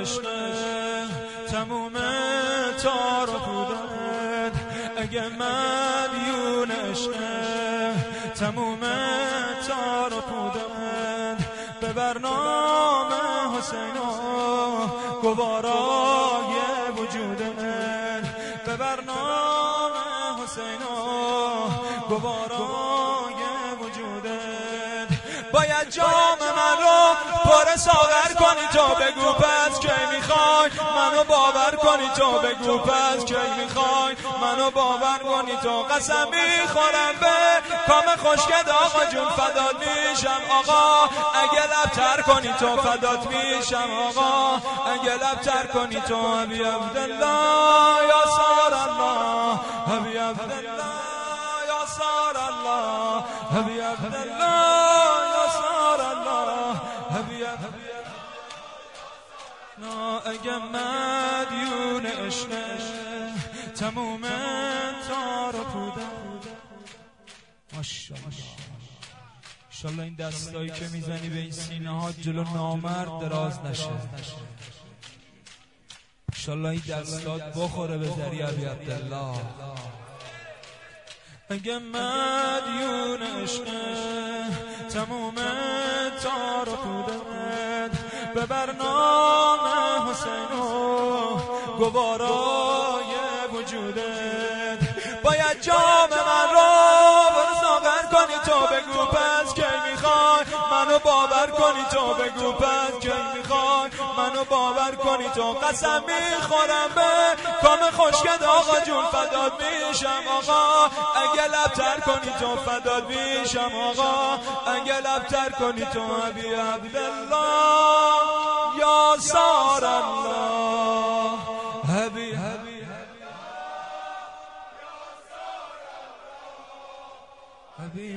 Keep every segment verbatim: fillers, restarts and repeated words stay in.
عشق تموم تار و پودت، اگه مدیون عشق تموم تار و پودت، به برنامه حسین و گوارای وجودت، به برنامه حسین و گوارای وجودت. باید جام من رو پر ساغر کنی تو بگو پس کی میخوای منو باور کنی تو بگو پس کی میخوای منو باور کنی تو. قسم میخورم به کام خشکت آقا جون فدات میشم آقا، اگه لبتر کنی تو فدات میشم آقا، اگه لبتر کنی تو. حبی عبدالله یا سار الله، حبی عبدالله یا سار الله، حبی عبدالله یا سار الله، حبی عبدالله. اگه مدیون عشق تموم تار و پوده. ماشاءالله انشالله این دستایی که میزنی به این سینه ها جلو نامرد دراز نشه، انشالله این دستات بخوره به ذریعه ابی عبدالله. اگه مدیون عشق تموم تار و پودت، به برنامه حسین و گوارای وجودت. باید جام من رو پر ساغر کنی تو بگو پس کی میخوای منو باور کنی تو بگو پس کی میخوای منو باور کنی تو. قسم میخورم به کام خشکت آقا جون فدات میشم آقا، اگه لبتر کنی تو فدات میشم آقا، اگه لبتر کنی تو. حبی عبدالله یا سار الله، حبی حبی حبی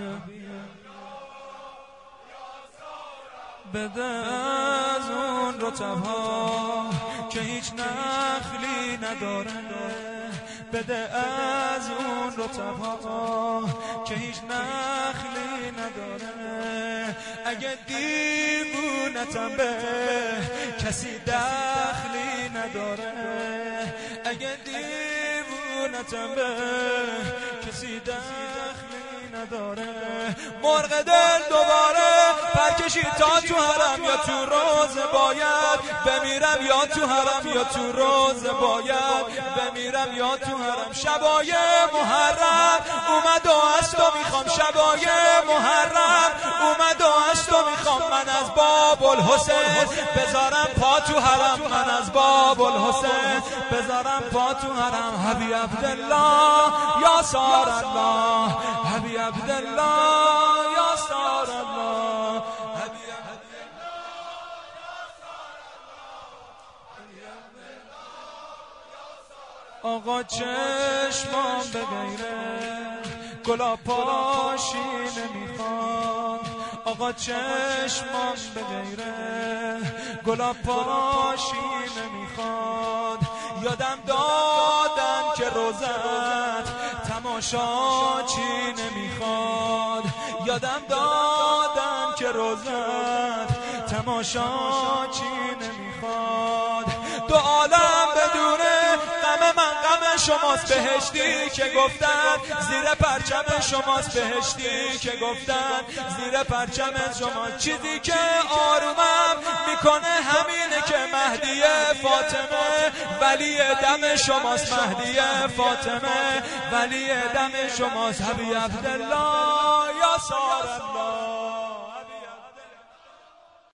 بده از اون رطب‌ها که هیچ نخلی نداره، بده از اون رطب‌ها که هیچ نخلی نداره. اگه دیوونتم به کسی دخلی نداره، اگه دیوونتم به کسی دخلی نداره. مرغ دل دوباره پرکشید تا تو حرم یا تو روز باید بمیرم، یا تو حرم یا تو روز باید بمیرم، یا تو حرم. شبای محرم اومد و از تو میخوام، شبای محرم اومد و از تو میخوام. من از باب الحسین بذارم پا تو حرم، من از باب الحسین بذارم پا تو حرم. حبی عبدالله یا سار الله، حبی عبدالله یا سار الله، حبی آقا. چشمام به غیره گلا پاشی نمیخواد، آقا چشمام به غیره گلا پاشی نمیخواد. یادم دادن که روزت تماشا چی نمیخواد، یادم دادن که روزت تماشا چی نمیخواد. دو عالم بدونه غم من غم شماست، بهشتی که گفتن زیر پرچم شماست، بهشتی که گفتن زیر پرچم شماست. چیزی که آرومم میکنه همینه که مهدی فاطمه ولی دم شماست، مهدی فاطمه ولی دم شماست. حبی عبدالله یا سار الله.